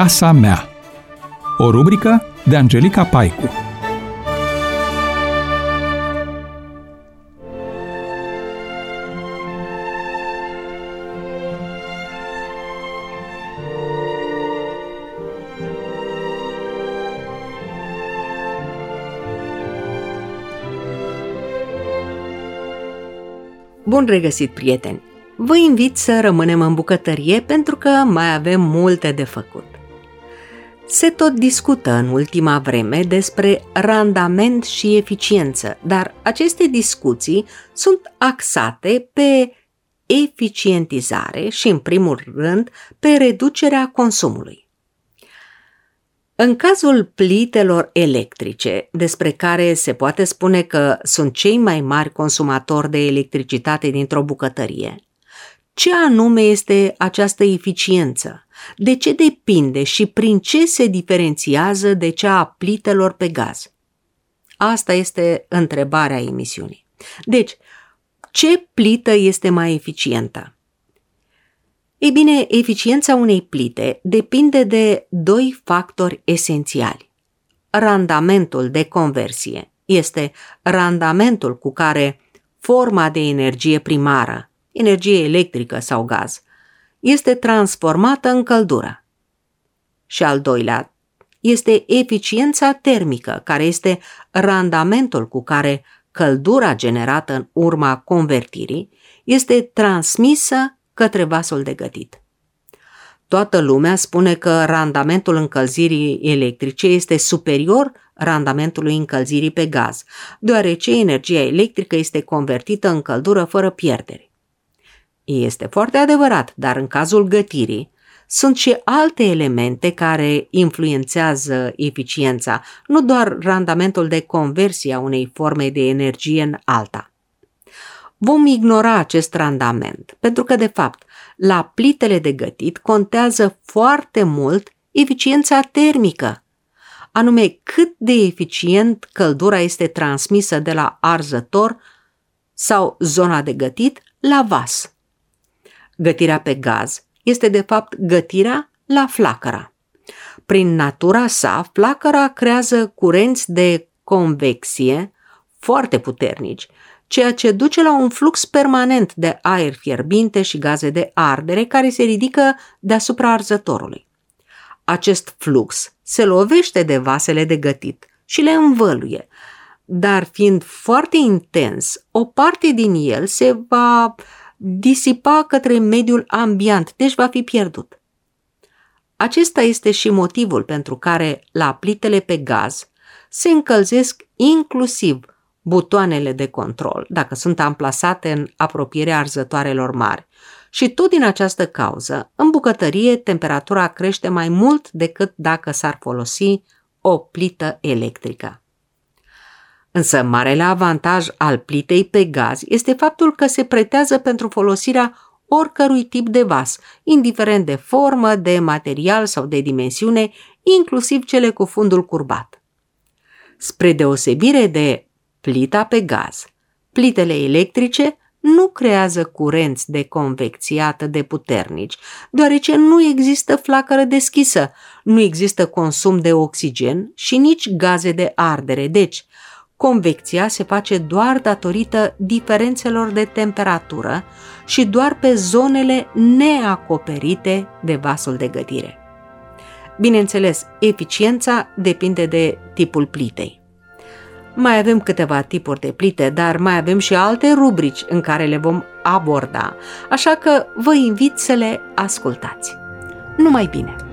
Casa mea. O rubrică de Angelica Paicu. Bun regăsit, prieteni! Vă invit să rămânem în bucătărie pentru că mai avem multe de făcut. Se tot discută în ultima vreme despre randament și eficiență, dar aceste discuții sunt axate pe eficientizare și, în primul rând, pe reducerea consumului. În cazul plitelor electrice, despre care se poate spune că sunt cei mai mari consumatori de electricitate dintr-o bucătărie, ce anume este această eficiență? De ce depinde și prin ce se diferențiază de cea a plitelor pe gaz? Asta este întrebarea emisiunii. Deci, ce plită este mai eficientă? Ei bine, eficiența unei plite depinde de doi factori esențiali. Randamentul de conversie este randamentul cu care forma de energie primară, energie electrică sau gaz, este transformată în căldură. Și al doilea este eficiența termică, care este randamentul cu care căldura generată în urma convertirii este transmisă către vasul de gătit. Toată lumea spune că randamentul încălzirii electrice este superior randamentului încălzirii pe gaz, deoarece energia electrică este convertită în căldură fără pierdere. Este foarte adevărat, dar în cazul gătirii sunt și alte elemente care influențează eficiența, nu doar randamentul de conversie a unei forme de energie în alta. Vom ignora acest randament, pentru că, de fapt, la plitele de gătit contează foarte mult eficiența termică, anume cât de eficient căldura este transmisă de la arzător sau zona de gătit la vas. Gătirea pe gaz este, de fapt, gătirea la flacăra. Prin natura sa, flacăra creează curenți de convecție foarte puternici, ceea ce duce la un flux permanent de aer fierbinte și gaze de ardere care se ridică deasupra arzătorului. Acest flux se lovește de vasele de gătit și le învăluie, dar fiind foarte intens, o parte din el se va disipa către mediul ambiant, deci va fi pierdut. Acesta este și motivul pentru care la plitele pe gaz se încălzesc inclusiv butoanele de control, dacă sunt amplasate în apropierea arzătoarelor mari. Și tot din această cauză, în bucătărie, temperatura crește mai mult decât dacă s-ar folosi o plită electrică. Însă, marele avantaj al plitei pe gaz este faptul că se pretează pentru folosirea oricărui tip de vas, indiferent de formă, de material sau de dimensiune, inclusiv cele cu fundul curbat. Spre deosebire de plita pe gaz, plitele electrice nu creează curenți de convecție atât de puternici, deoarece nu există flacără deschisă, nu există consum de oxigen și nici gaze de ardere, deci convecția se face doar datorită diferențelor de temperatură și doar pe zonele neacoperite de vasul de gătire. Bineînțeles, eficiența depinde de tipul plitei. Mai avem câteva tipuri de plite, dar mai avem și alte rubrici în care le vom aborda, așa că vă invit să le ascultați. Numai bine!